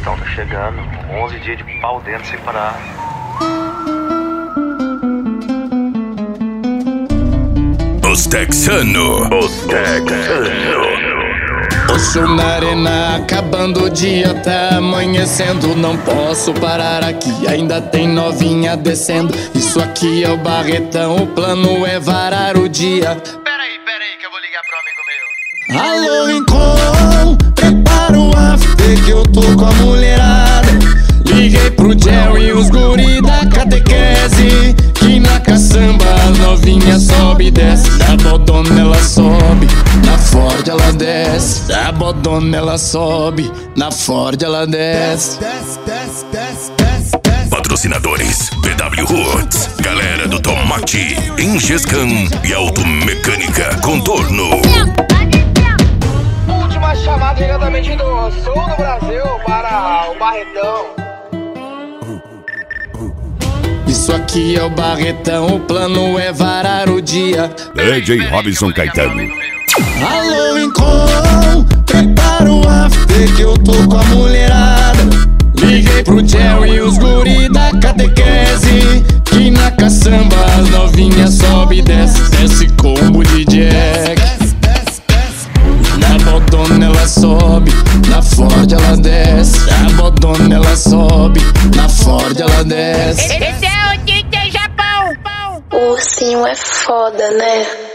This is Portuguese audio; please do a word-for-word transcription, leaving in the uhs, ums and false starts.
barretão tá chegando. onze dias de pau dentro sem parar. Os texano, os texano. Oxo na arena, acabando o dia, tá amanhecendo. Não posso parar aqui, ainda tem novinha descendo. Isso aqui é o Barretão, o plano é varar o dia. Peraí, peraí, que eu vou ligar pro amigo meu. Alô, Rincon, prepara o after que eu tô com a mulherada. Liguei pro Jerry, os guri da catequese, que na caçamba as novinhas sobe e desce. Da bodona ela sobe, na Ford ela desce. Da bodona ela sobe, na Ford ela desce. Desce, desce, desce, desce, desce. Patrocinadores B W Roots, Galera do Tomate, Ingescan e Automecânica Contorno. Última chamada diretamente do sul do Brasil para o Barretão. Isso aqui é o Barretão, o plano é varar o dia. D J Robinson Caetano. Alô, Rincon, prepara o after que eu tô com a mulherada. Liguei pro Jerry, os guri da catequese, que na caçamba as novinhas sobe e desce. Desce combo de Jack. Na bodona ela sobe, na Ford ela desce. Na bodona ela sobe, na Ford ela desce. Esse é o D J Japão. O ursinho é foda, né?